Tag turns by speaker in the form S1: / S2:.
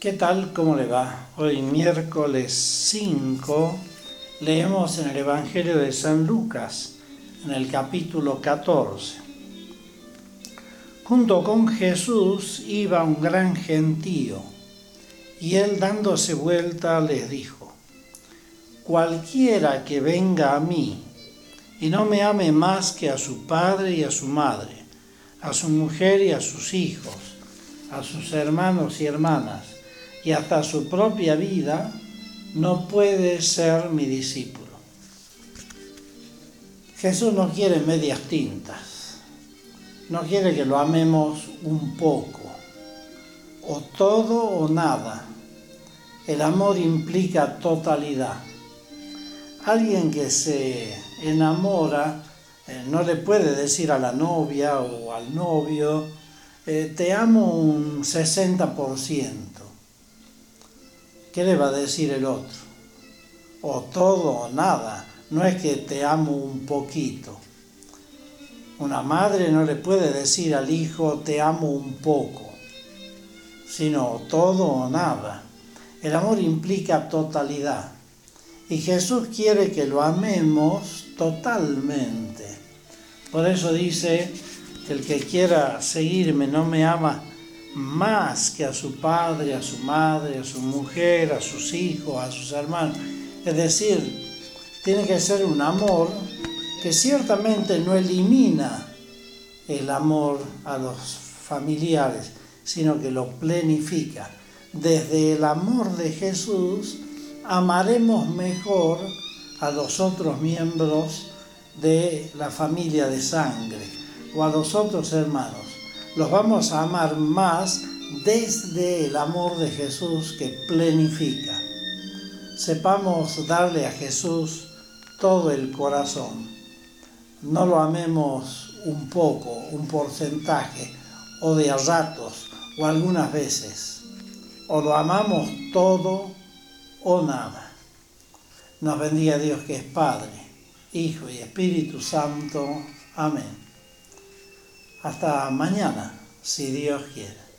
S1: ¿Qué tal? ¿Cómo le va? Hoy miércoles 5 leemos en el Evangelio de San Lucas, en el capítulo 14. Junto con Jesús iba un gran gentío, y él dándose vuelta les dijo: cualquiera que venga a mí y no me ame más que a su padre y a su madre, a su mujer y a sus hijos, a sus hermanos y hermanas, y hasta su propia vida, no puede ser mi discípulo. Jesús no quiere medias tintas, no quiere que lo amemos un poco, o todo o nada. El amor implica totalidad. Alguien que se enamora no le puede decir a la novia o al novio, te amo un 60%. ¿Qué le va a decir el otro? O todo o nada, no es que te amo un poquito. Una madre no le puede decir al hijo te amo un poco, sino todo o nada. El amor implica totalidad y Jesús quiere que lo amemos totalmente. Por eso dice que el que quiera seguirme no me ama más que a su padre, a su madre, a su mujer, a sus hijos, a sus hermanos. Es decir, tiene que ser un amor que ciertamente no elimina el amor a los familiares, sino que lo plenifica. Desde el amor de Jesús amaremos mejor a los otros miembros de la familia de sangre o a los otros hermanos. Los vamos a amar más desde el amor de Jesús que plenifica. Sepamos darle a Jesús todo el corazón. No lo amemos un poco, un porcentaje, o de a ratos, o algunas veces. O lo amamos todo o nada. Nos bendiga Dios que es Padre, Hijo y Espíritu Santo. Amén. Hasta mañana, si Dios quiere.